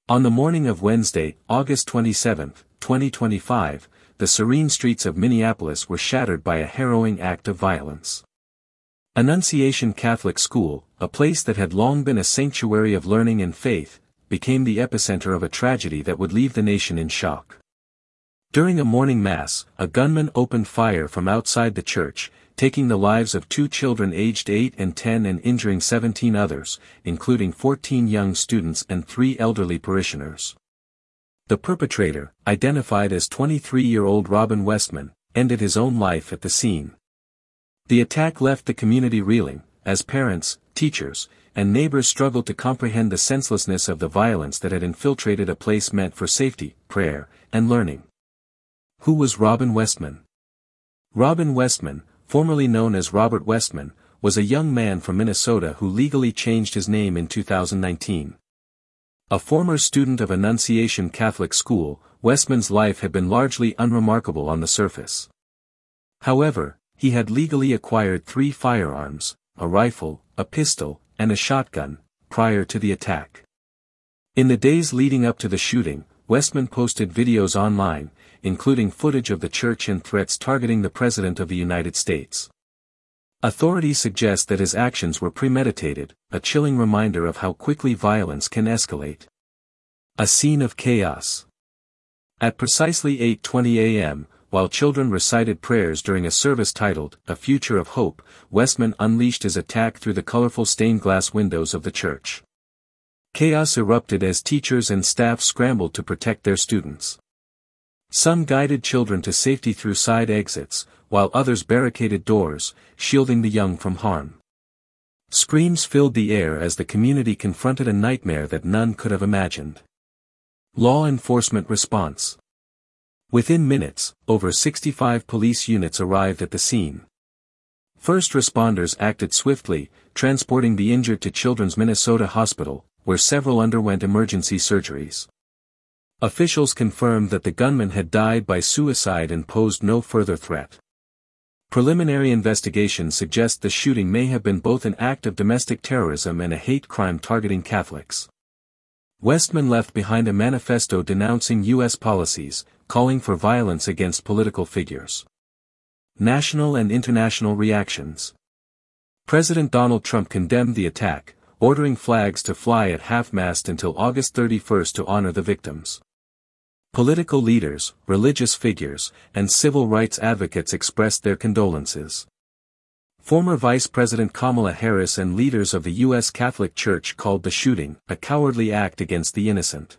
On the morning of Wednesday, August 27, 2025, the serene streets of Minneapolis were shattered by a harrowing act of violence. Annunciation Catholic School, a place that had long been a sanctuary of learning and faith, became the epicenter of a tragedy that would leave the nation in shock. During a morning mass, a gunman opened fire from outside the church, taking the lives of 2 children aged 8 and 10 and injuring 17 others, including 14 young students and 3 elderly parishioners. The perpetrator, identified as 23-year-old Robin Westman, ended his own life at the scene. The attack left the community reeling, as parents, teachers, and neighbors struggled to comprehend the senselessness of the violence that had infiltrated a place meant for safety, prayer, and learning. Who was Robin Westman? Robin Westman, formerly known as Robert Westman, was a young man from Minnesota who legally changed his name in 2019. A former student of Annunciation Catholic School, Westman's life had been largely unremarkable on the surface. However, he had legally acquired 3 firearms, a rifle, a pistol, and a shotgun, prior to the attack. In the days leading up to the shooting, Westman posted videos online, including footage of the church and threats targeting the President of the United States. Authorities suggest that his actions were premeditated, a chilling reminder of how quickly violence can escalate. A scene of chaos. At precisely 8:20 a.m., while children recited prayers during a service titled, "A Future of Hope," Westman unleashed his attack through the colorful stained glass windows of the church. Chaos erupted as teachers and staff scrambled to protect their students. Some guided children to safety through side exits, while others barricaded doors, shielding the young from harm. Screams filled the air as the community confronted a nightmare that none could have imagined. Law enforcement response. Within minutes, over 65 police units arrived at the scene. First responders acted swiftly, transporting the injured to Children's Minnesota Hospital, where several underwent emergency surgeries. Officials confirmed that the gunman had died by suicide and posed no further threat. Preliminary investigations suggest the shooting may have been both an act of domestic terrorism and a hate crime targeting Catholics. Westman left behind a manifesto denouncing U.S. policies, calling for violence against political figures. National and international reactions. President Donald Trump condemned the attack, ordering flags to fly at half-mast until August 31 to honor the victims. Political leaders, religious figures, and civil rights advocates expressed their condolences. Former Vice President Kamala Harris and leaders of the U.S. Catholic Church called the shooting a cowardly act against the innocent.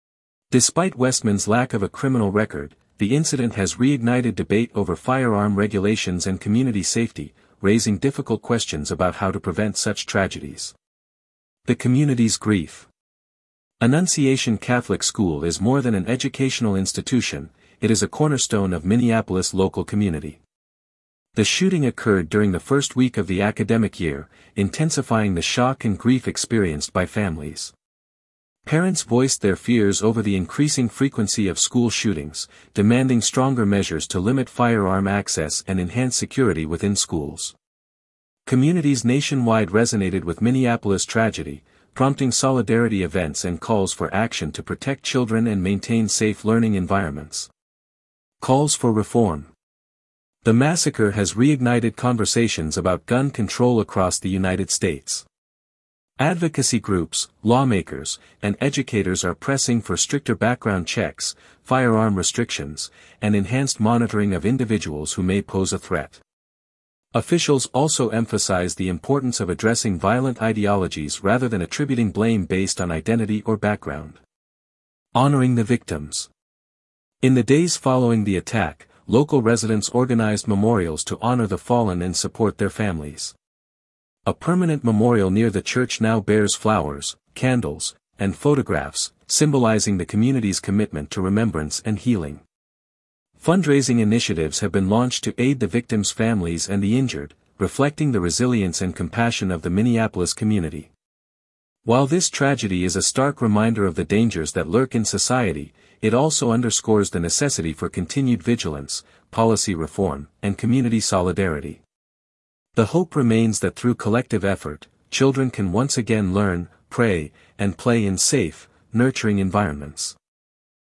Despite Westman's lack of a criminal record, the incident has reignited debate over firearm regulations and community safety, raising difficult questions about how to prevent such tragedies. The community's grief. Annunciation Catholic School is more than an educational institution, it is a cornerstone of Minneapolis' local community. The shooting occurred during the first week of the academic year, intensifying the shock and grief experienced by families. Parents voiced their fears over the increasing frequency of school shootings, demanding stronger measures to limit firearm access and enhance security within schools. Communities nationwide resonated with Minneapolis' tragedy, prompting solidarity events and calls for action to protect children and maintain safe learning environments. Calls for reform. The massacre has reignited conversations about gun control across the United States. Advocacy groups, lawmakers, and educators are pressing for stricter background checks, firearm restrictions, and enhanced monitoring of individuals who may pose a threat. Officials also emphasize the importance of addressing violent ideologies rather than attributing blame based on identity or background. Honoring the victims. In the days following the attack, local residents organized memorials to honor the fallen and support their families. A permanent memorial near the church now bears flowers, candles, and photographs, symbolizing the community's commitment to remembrance and healing. Fundraising initiatives have been launched to aid the victims' families and the injured, reflecting the resilience and compassion of the Minneapolis community. While this tragedy is a stark reminder of the dangers that lurk in society, it also underscores the necessity for continued vigilance, policy reform, and community solidarity. The hope remains that through collective effort, children can once again learn, pray, and play in safe, nurturing environments.